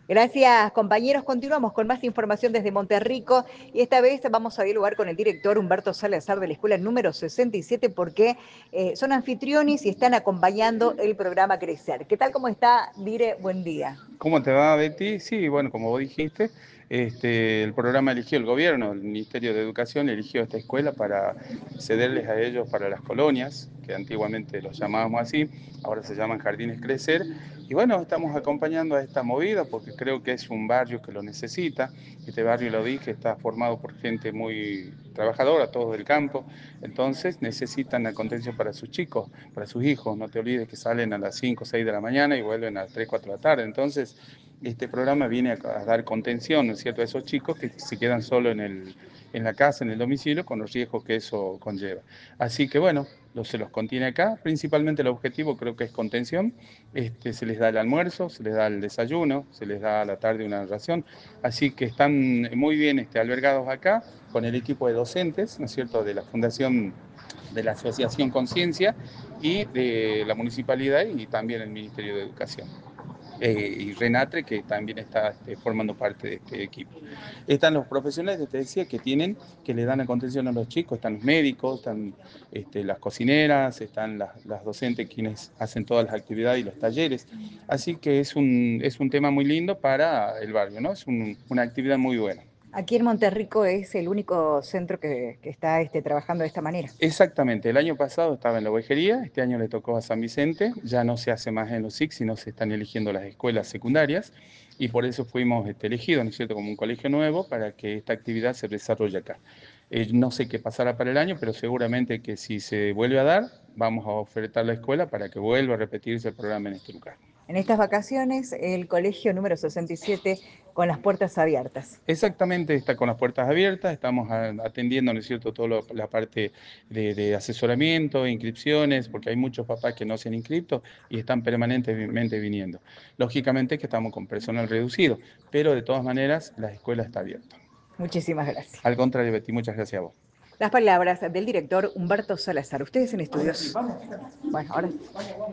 Gracias, compañeros. Continuamos con más información desde Monterrico y esta vez vamos a dialogar con el director Humberto Salazar de la escuela número 67 porque son anfitriones y están acompañando el programa Crecer. ¿Qué tal? ¿Cómo está, Dire? Buen día. ¿Cómo te va, Betty? Sí, bueno, como vos dijiste, el programa eligió el gobierno, el Ministerio de Educación eligió esta escuela para cederles a ellos para las colonias, que antiguamente los llamábamos así, ahora se llaman Jardines Crecer. Y bueno, estamos acompañando a esta movida porque creo que es un barrio que lo necesita. Este barrio, lo dije, está formado por gente muy trabajadora, todos del campo, entonces necesitan la contención para sus chicos, para sus hijos. No te olvides que salen a las 5 o 6 de la mañana y vuelven a las 3, 4 de la tarde. Entonces, este programa viene a dar contención, ¿no es cierto?, a esos chicos que se quedan solo en la casa, en el domicilio, con los riesgos que eso conlleva. Así que bueno, se los contiene acá. Principalmente el objetivo creo que es contención. Se les da el almuerzo, se les da el desayuno, se les da a la tarde una ración. Así que están muy bien albergados acá con el equipo de docentes, ¿no es cierto?, de la Fundación de la Asociación Conciencia y de la Municipalidad y también el Ministerio de Educación. Y Renatre, que también está formando parte de este equipo. Están los profesionales que te decía que le dan la contención a los chicos, están los médicos, están las cocineras, están las docentes quienes hacen todas las actividades y los talleres. Así que es un tema muy lindo para el barrio, ¿no? Es una actividad muy buena. Aquí en Monterrico es el único centro que está trabajando de esta manera. Exactamente, el año pasado estaba en la Ovejería, este año le tocó a San Vicente, ya no se hace más en los SIC, sino se están eligiendo las escuelas secundarias y por eso fuimos elegidos, ¿no es cierto?, como un colegio nuevo para que esta actividad se desarrolle acá. No sé qué pasará para el año, pero seguramente que si se vuelve a dar, vamos a ofertar la escuela para que vuelva a repetirse el programa en este lugar. En estas vacaciones, el colegio número 67 con las puertas abiertas. Exactamente, está con las puertas abiertas, estamos atendiendo, ¿no es cierto?, toda la parte de asesoramiento, inscripciones, porque hay muchos papás que no se han inscrito y están permanentemente viniendo. Lógicamente que estamos con personal reducido, pero de todas maneras la escuela está abierta. Muchísimas gracias. Al contrario, Betty, muchas gracias a vos. Las palabras del director Humberto Salazar. Ustedes en estudios. Bueno, ahora